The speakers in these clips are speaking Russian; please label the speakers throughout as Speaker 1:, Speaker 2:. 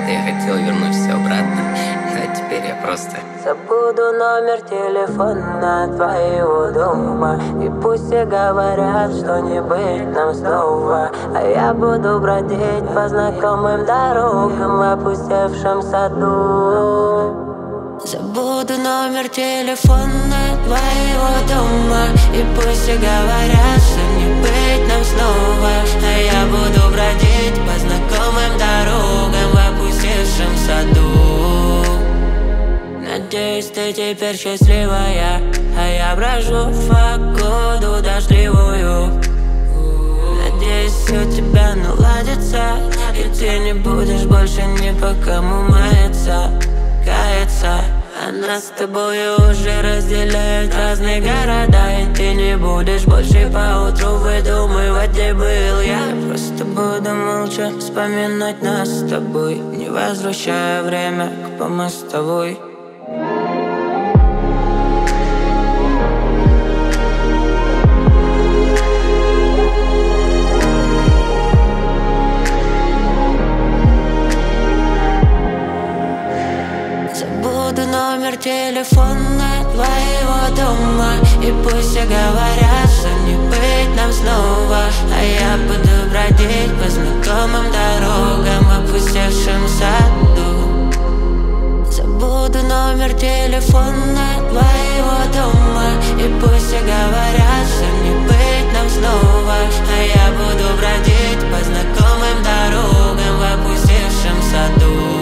Speaker 1: что я хотел вернуть все обратно, а теперь я просто
Speaker 2: забуду номер телефона твоего дома. И пусть все говорят, что не быть нам снова, а я буду бродить по знакомым дорогам в опустевшем саду. Забуду номер телефона твоего дома. И пусть все говорят, что не быть нам снова, а я буду бродить по знакомым дорогам в опустевшем саду. Надеюсь, ты теперь счастливая, а я брожу в погоду дождливую. Надеюсь, все у тебя наладится, и ты не будешь больше ни по кому маяться, каяться. А нас с тобой уже разделяют разные города, и ты не будешь больше поутру выдумывать, где был я. Я просто буду молча вспоминать нас с тобой, не возвращая время к помостовой. Забуду номер телефона твоего дома. И пусть все говорят, что не быть нам снова, а я буду бродить по знакомым дорогам в опустевшем саду. Забуду номер телефона твоего дома. И пусть все говорят, что не быть нам снова, а я буду бродить по знакомым дорогам в опустевшем саду.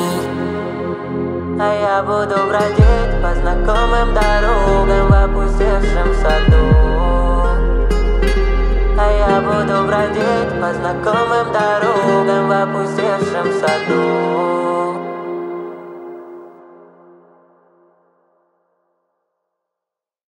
Speaker 2: А я буду бродить по знакомым дорогам в опустевшем саду. А я буду бродить по знакомым дорогам в опустевшем саду.